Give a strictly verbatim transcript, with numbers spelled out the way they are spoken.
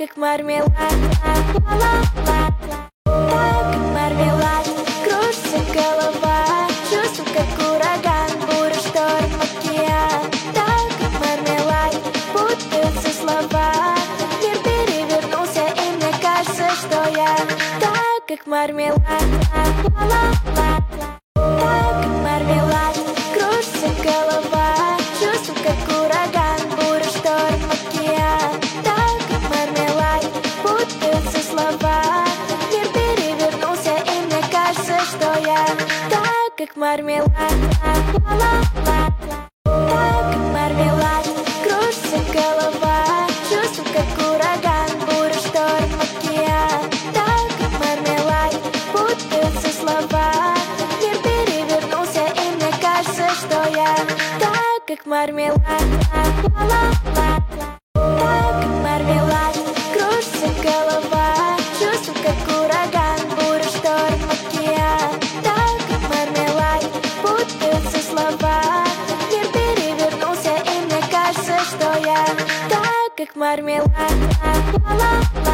как мармелад, ла-ла-ла-ла. Так, как мармелад, кружится голова. Чувство, как ураган, буря, шторм, океан. Так, как мармелад, путаются слова. Мир перевернулся, и мне кажется, что я так, как мармелад, ла-ла-ла-ла. Так, как мармелад, кружится голова. Чувство, как ураган, буря, шторм, океан. Так, как мармелад, путаются слова. Мир перевернулся, и мне кажется, что я так, как мармелад, ла-ла-ла-ла. Так, как мармелад, кружится голова. Чувство, как ураган, буря, шторм, океан. Так, как мармелад, путаются слова. Мир перевернулся, и мне кажется, что я так, как мармелад, ла-ла-ла-ла. Так, как мармелад, кружится голова. Чувство, как ураган, буря, шторм, океан. Так, как мармелад, путаются слова. Мир перевернулся, и мне кажется, что я так, как мармелад, ла-ла-ла.